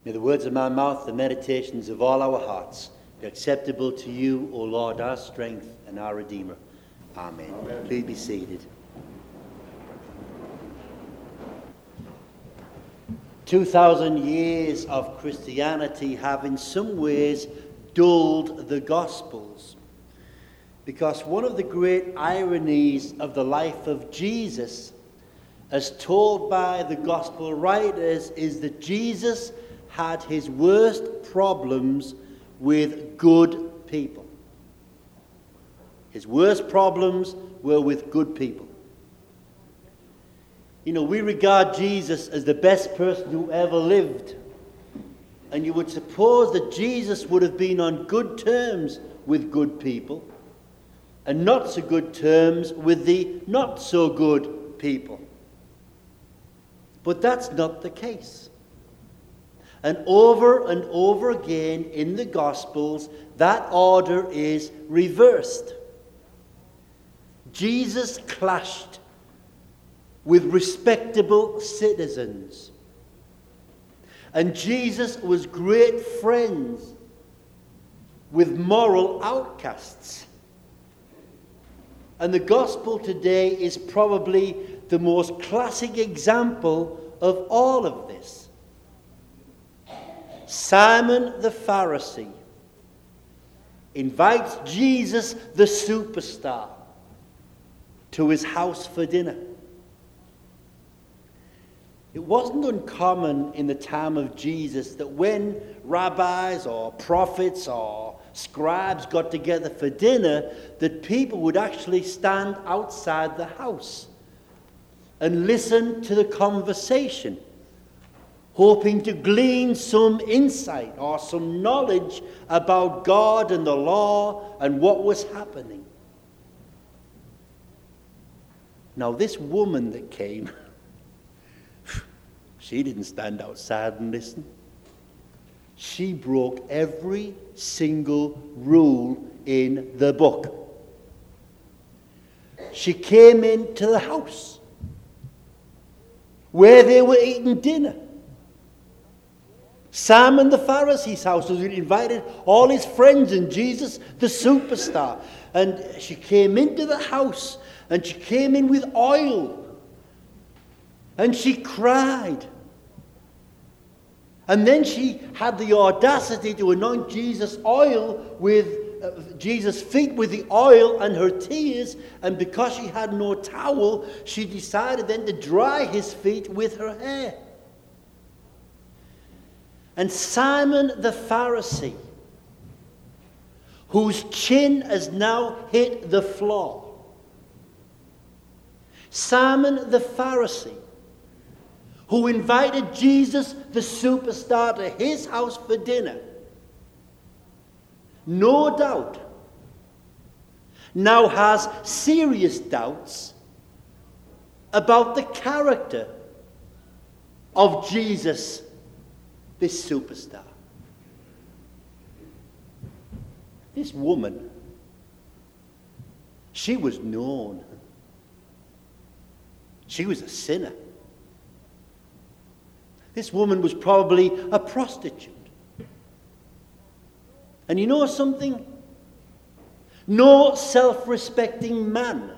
May the words of my mouth, the meditations of all our hearts, be acceptable to you, O Lord, our strength and our Redeemer. Amen. Amen. Please be seated. 2,000 years of Christianity have in some ways dulled the Gospels, because one of the great ironies of the life of Jesus, as told by the Gospel writers, is that Jesus had his worst problems with good people. His worst problems were with good people. You know, we regard Jesus as the best person who ever lived. And you would suppose that Jesus would have been on good terms with good people and not so good terms with the not so good people. But that's not the case. And over again in the Gospels, that order is reversed. Jesus clashed with respectable citizens. And Jesus was great friends with moral outcasts. And the Gospel today is probably the most classic example of all of this. Simon the Pharisee invites Jesus, the superstar, to his house for dinner. It wasn't uncommon in the time of Jesus that when rabbis or prophets or scribes got together for dinner, that people would actually stand outside the house and listen to the conversation, hoping to glean some insight or some knowledge about God and the law and what was happening. Now, this woman that came, she didn't stand outside and listen. She broke every single rule in the book. She came into the house where they were eating dinner. Simon the Pharisee's house, was invited all his friends and Jesus, the superstar. And she came into the house and she came in with oil. And she cried. And then she had the audacity to anoint Jesus' feet with the oil and her tears. And because she had no towel, she decided then to dry his feet with her hair. And Simon the Pharisee, whose chin has now hit the floor, Simon the Pharisee, who invited Jesus, the superstar, to his house for dinner, no doubt now has serious doubts about the character of Jesus, this superstar. This woman, she was known. She was a sinner. This woman was probably a prostitute. And you know something? No self-respecting man,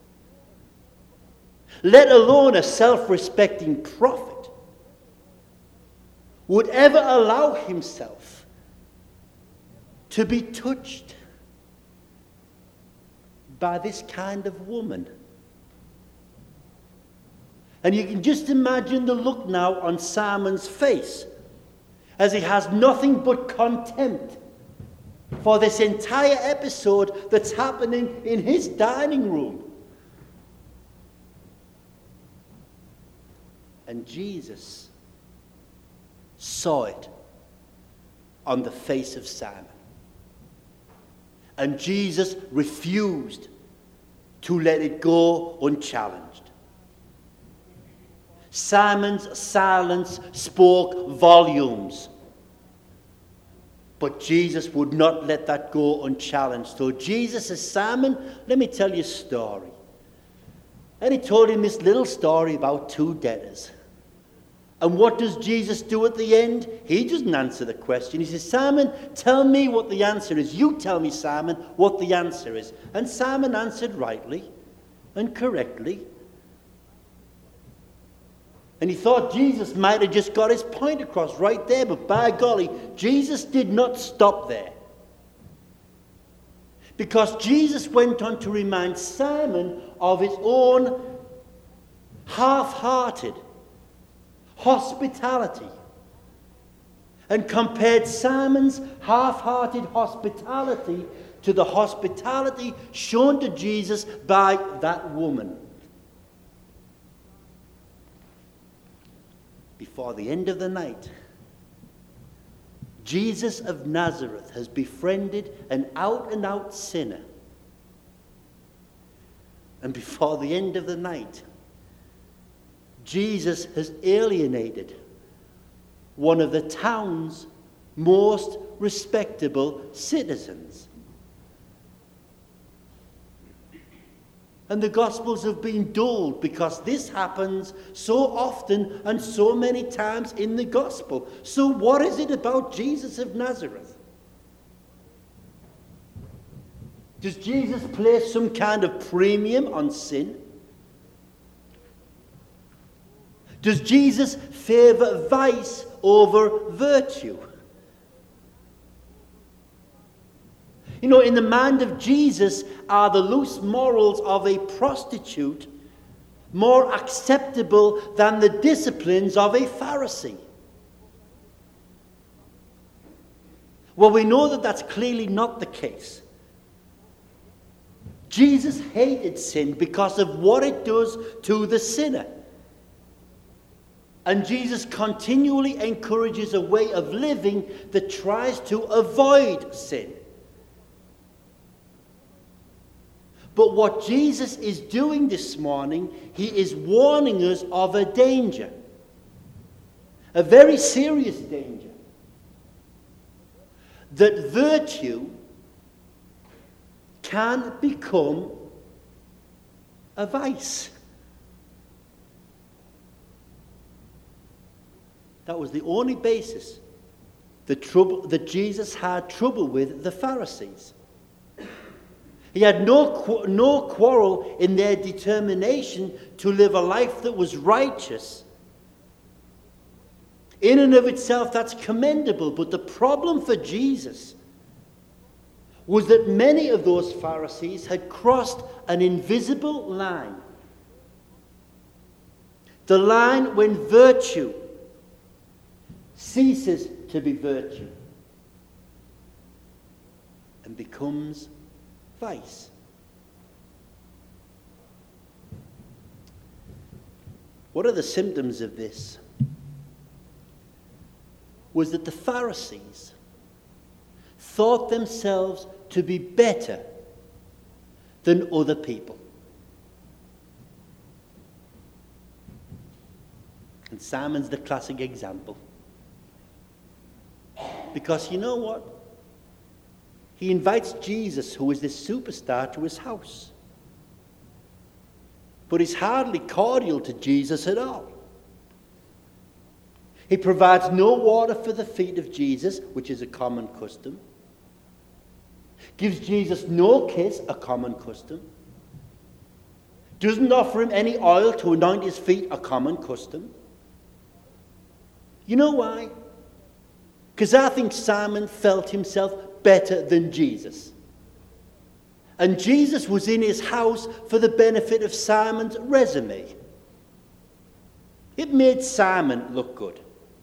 let alone a self-respecting prophet, would ever allow himself to be touched by this kind of woman. And you can just imagine the look now on Simon's face as he has nothing but contempt for this entire episode that's happening in his dining room. And Jesus saw it on the face of Simon. And Jesus refused to let it go unchallenged. Simon's silence spoke volumes. But Jesus would not let that go unchallenged. So Jesus says, Simon, let me tell you a story. And he told him this little story about two debtors. And what does Jesus do at the end? He doesn't answer the question. He says, Simon, tell me what the answer is. You tell me, Simon, what the answer is. And Simon answered rightly and correctly. And he thought Jesus might have just got his point across right there, but by golly, Jesus did not stop there. Because Jesus went on to remind Simon of his own half-hearted hospitality, and compared Simon's half-hearted hospitality to the hospitality shown to Jesus by that woman. Before the end of the night, Jesus of Nazareth has befriended an out-and-out sinner. And before the end of the night, Jesus has alienated one of the town's most respectable citizens. And the Gospels have been dulled because this happens so often and so many times in the Gospel. So what is it about Jesus of Nazareth? Does Jesus place some kind of premium on sin? Does Jesus favor vice over virtue? You know, in the mind of Jesus, are the loose morals of a prostitute more acceptable than the disciplines of a Pharisee? Well, we know that that's clearly not the case. Jesus hated sin because of what it does to the sinner. And Jesus continually encourages a way of living that tries to avoid sin. But what Jesus is doing this morning, he is warning us of a danger. A very serious danger. That virtue can become a vice. That was the only basis that Jesus had trouble with the Pharisees. He had no quarrel in their determination to live a life that was righteous. In and of itself, that's commendable. But the problem for Jesus was that many of those Pharisees had crossed an invisible line. The line when virtue ceases to be virtue and becomes vice. What are the symptoms of this? Was that the Pharisees thought themselves to be better than other people. And Simon's the classic example. Because you know what? He invites Jesus, who is this superstar, to his house. But he's hardly cordial to Jesus at all. He provides no water for the feet of Jesus, which is a common custom. Gives Jesus no kiss, a common custom. Doesn't offer him any oil to anoint his feet, a common custom. You know why? Because I think Simon felt himself better than Jesus. And Jesus was in his house for the benefit of Simon's resume. It made Simon look good.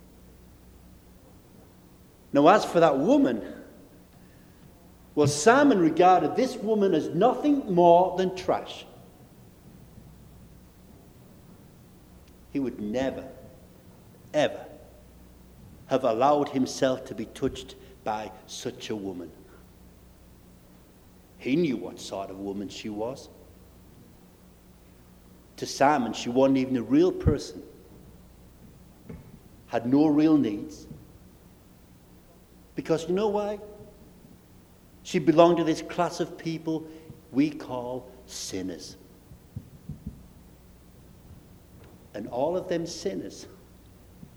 Now, as for that woman, well, Simon regarded this woman as nothing more than trash. He would never, ever have allowed himself to be touched by such a woman. He knew what sort of woman she was. To Simon, she wasn't even a real person, had no real needs. Because you know why? She belonged to this class of people we call sinners. And all of them sinners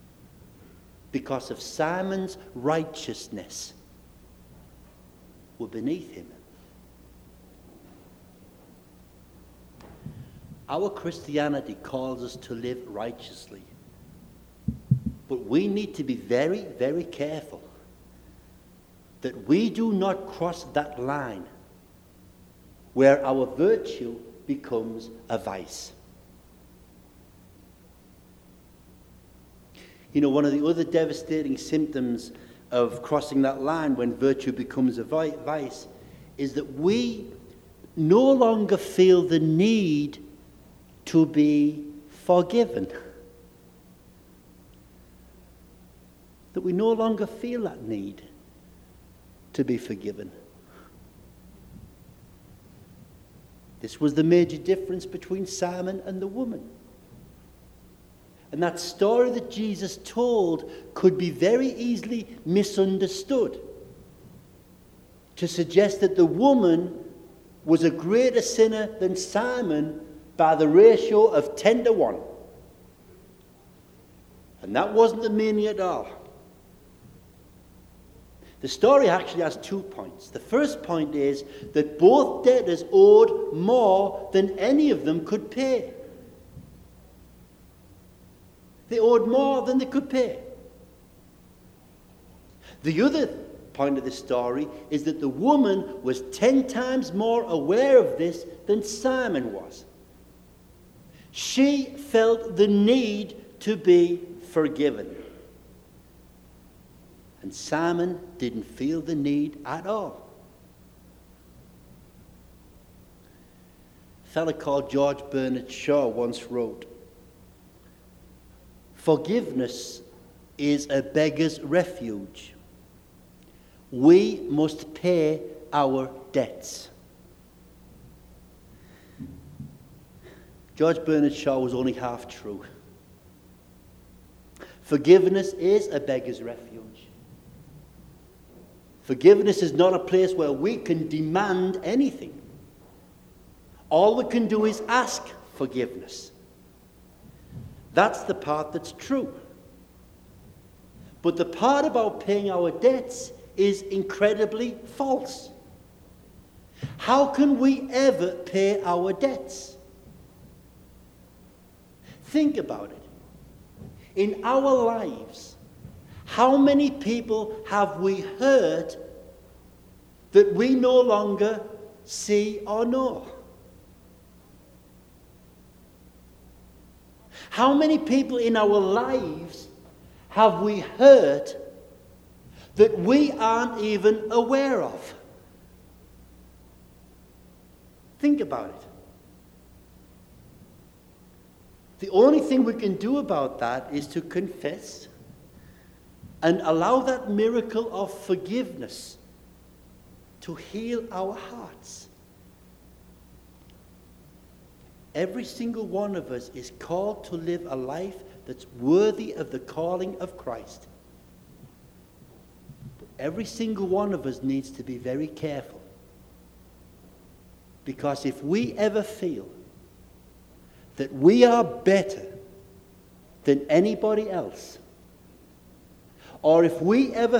because of Simon's righteousness, were beneath him. Our Christianity calls us to live righteously. But we need to be very, very careful that we do not cross that line where our virtue becomes a vice. You know, one of the other devastating symptoms of crossing that line when virtue becomes a vice is that we no longer feel the need to be forgiven. That we no longer feel that need to be forgiven. This was the major difference between Simon and the woman. And that story that Jesus told could be very easily misunderstood to suggest that the woman was a greater sinner than Simon by the ratio of 10 to 1. And that wasn't the meaning at all. The story actually has 2 points. The first point is that both debtors owed more than any of them could pay. They owed more than they could pay. The other point of the story is that the woman was 10 times more aware of this than Simon was. She felt the need to be forgiven. And Simon didn't feel the need at all. A fellow called George Bernard Shaw once wrote, "Forgiveness is a beggar's refuge. We must pay our debts." George Bernard Shaw was only half true. Forgiveness is a beggar's refuge. Forgiveness is not a place where we can demand anything. All we can do is ask forgiveness. That's the part that's true. But the part about paying our debts is incredibly false. How can we ever pay our debts? Think about it. In our lives, how many people have we hurt that we no longer see or know? How many people in our lives have we hurt that we aren't even aware of? Think about it. The only thing we can do about that is to confess and allow that miracle of forgiveness to heal our hearts. Every single one of us is called to live a life that's worthy of the calling of Christ. But every single one of us needs to be very careful. Because if we ever feel that we are better than anybody else, or if we ever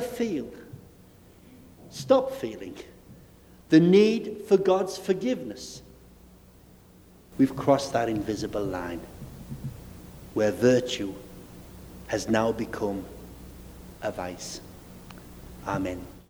stop feeling the need for God's forgiveness, we've crossed that invisible line where virtue has now become a vice. Amen.